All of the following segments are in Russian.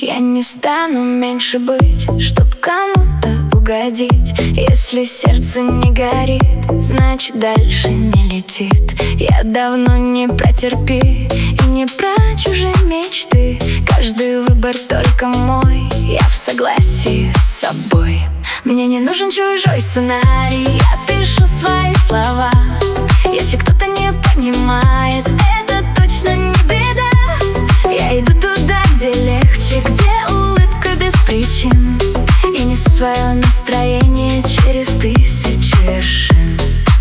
Я не стану меньше быть, чтоб кому-то угодить. Если сердце не горит, значит дальше не летит. Я давно не про терпи и не про чужие мечты. Каждый выбор только мой, я в согласии с собой. Мне не нужен чужой сценарий, я пишу свои слова. Если кто-то не понимает, это точно не беда. Я иду туда, где легче, где улыбка без причин. И несу свое настроение через тысячи вершин.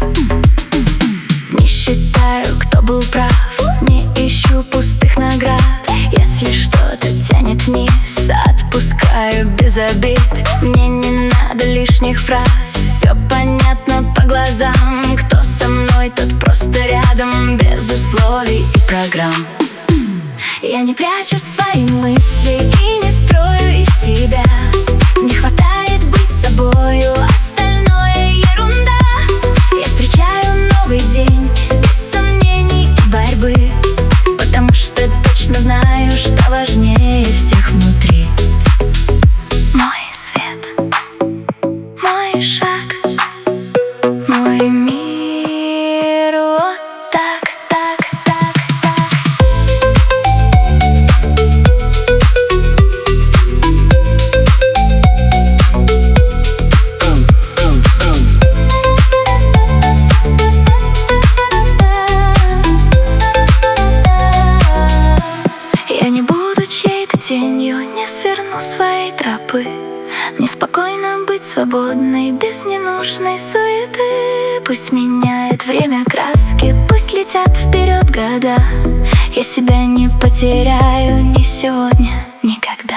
Не считаю, кто был прав, не ищу пустых наград. Если что-то тянет вниз, отпускаю без обид. Мне не надо лишних фраз, все понятно по глазам. Кто со мной, тот просто рядом, без условий и программ. Я не прячу свои мысли и не строю из себя. Не хватает быть собою, остальное ерунда. Я встречаю новый день без сомнений и борьбы, потому что точно знаю, что важнее всех внутри. Мой свет, мой шаг, мой мир. Вот так, так, так, так. Я не буду чьей-то тенью, не сверну своей тропы. Мне спокойно быть свободной, без ненужной суеты. Пусть меняет время краски, пусть летят вперед года. Я себя не потеряю ни сегодня, никогда.